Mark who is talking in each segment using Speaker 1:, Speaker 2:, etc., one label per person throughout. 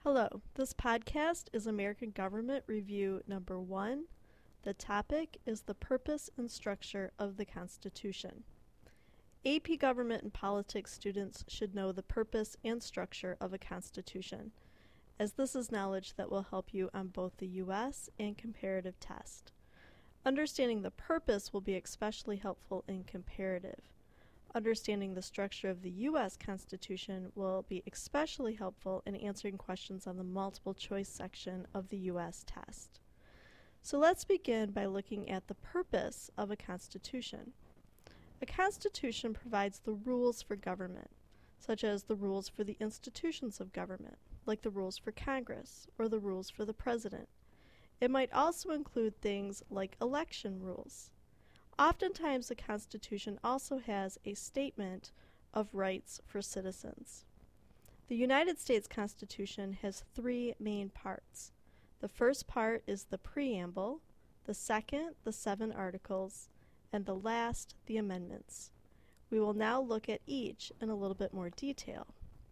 Speaker 1: Hello, this podcast is American Government Review number 1. The topic is the purpose and structure of the Constitution. AP Government and Politics students should know the purpose and structure of a Constitution, as this is knowledge that will help you on both the U.S. and comparative test. Understanding the purpose will be especially helpful in comparative. Understanding the structure of the U.S. Constitution will be especially helpful in answering questions on the multiple choice section of the U.S. test. So let's begin by looking at the purpose of a constitution. A constitution provides the rules for government, such as the rules for the institutions of government, like the rules for Congress or the rules for the president. It might also include things like election rules. Oftentimes, the Constitution also has a statement of rights for citizens. The United States Constitution has 3 main parts. The first part is the preamble, the second, the 7 articles, and the last, the amendments. We will now look at each in a little bit more detail.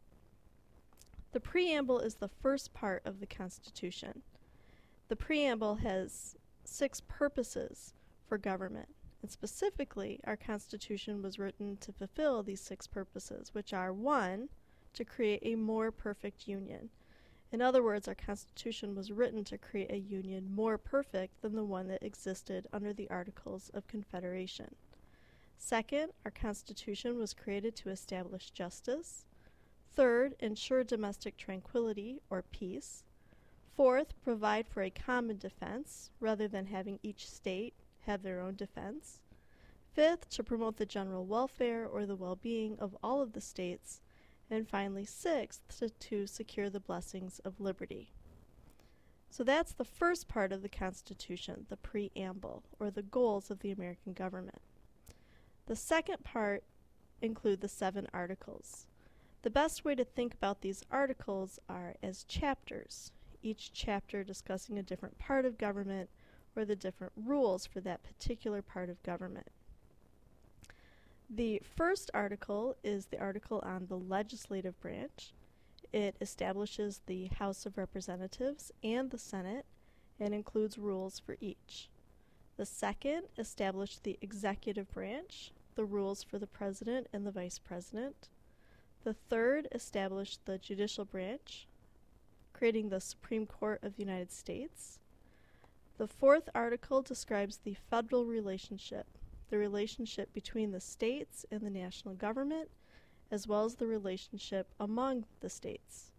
Speaker 1: The preamble is the first part of the Constitution. The preamble has 6 purposes for government. And specifically, our Constitution was written to fulfill these 6 purposes, which are 1, to create a more perfect union. In other words, our Constitution was written to create a union more perfect than the one that existed under the Articles of Confederation. Second, our Constitution was created to establish justice. Third, ensure domestic tranquility or peace. Fourth, provide for a common defense rather than having each state have their own defense. Fifth, to promote the general welfare or the well-being of all of the states. And finally, sixth, to secure the blessings of liberty. So that's the first part of the Constitution, the preamble, or the goals of the American government. The second part include the 7 articles. The best way to think about these articles are as chapters, each chapter discussing a different part of government or the different rules for that particular part of government. The first article is the article on the legislative branch. It establishes the House of Representatives and the Senate and includes rules for each. The second established the executive branch, the rules for the president and the vice president. The third established the judicial branch, creating the Supreme Court of the United States. The fourth article describes the federal relationship, the relationship between the states and the national government, as well as the relationship among the states.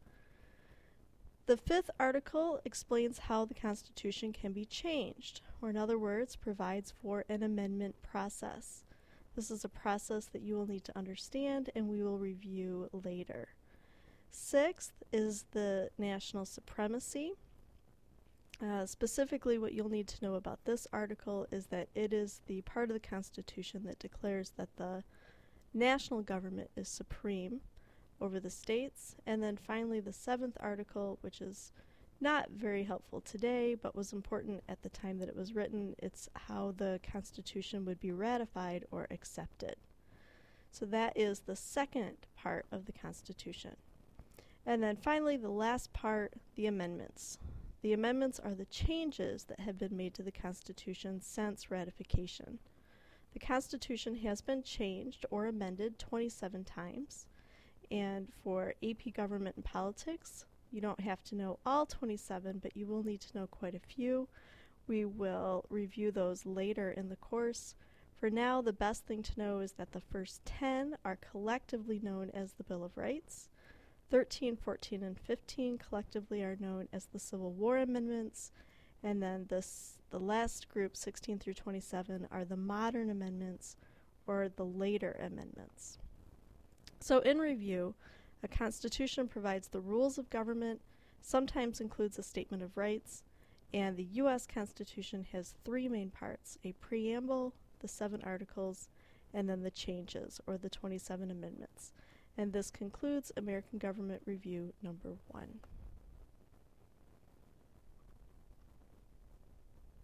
Speaker 1: The fifth article explains how the Constitution can be changed, or in other words, provides for an amendment process. This is a process that you will need to understand and we will review later. Sixth is the national supremacy. Specifically, what you'll need to know about this article is that it is the part of the Constitution that declares that the national government is supreme over the states. And then finally, the 7th article, which is not very helpful today, but was important at the time that it was written. It's how the Constitution would be ratified or accepted. So that is the second part of the Constitution. And then finally, the last part, the amendments. The amendments are the changes that have been made to the Constitution since ratification. The Constitution has been changed or amended 27 times, and for AP Government and Politics, you don't have to know all 27, but you will need to know quite a few. We will review those later in the course. For now, the best thing to know is that the first 10 are collectively known as the Bill of Rights. 13, 14, and 15 collectively are known as the Civil War Amendments, and then the last group, 16 through 27, are the modern amendments or the later amendments. So in review, a constitution provides the rules of government, sometimes includes a statement of rights, and the U.S. Constitution has 3 main parts: a preamble, the 7 articles, and then the changes, or the 27 amendments. And this concludes American Government Review number 1.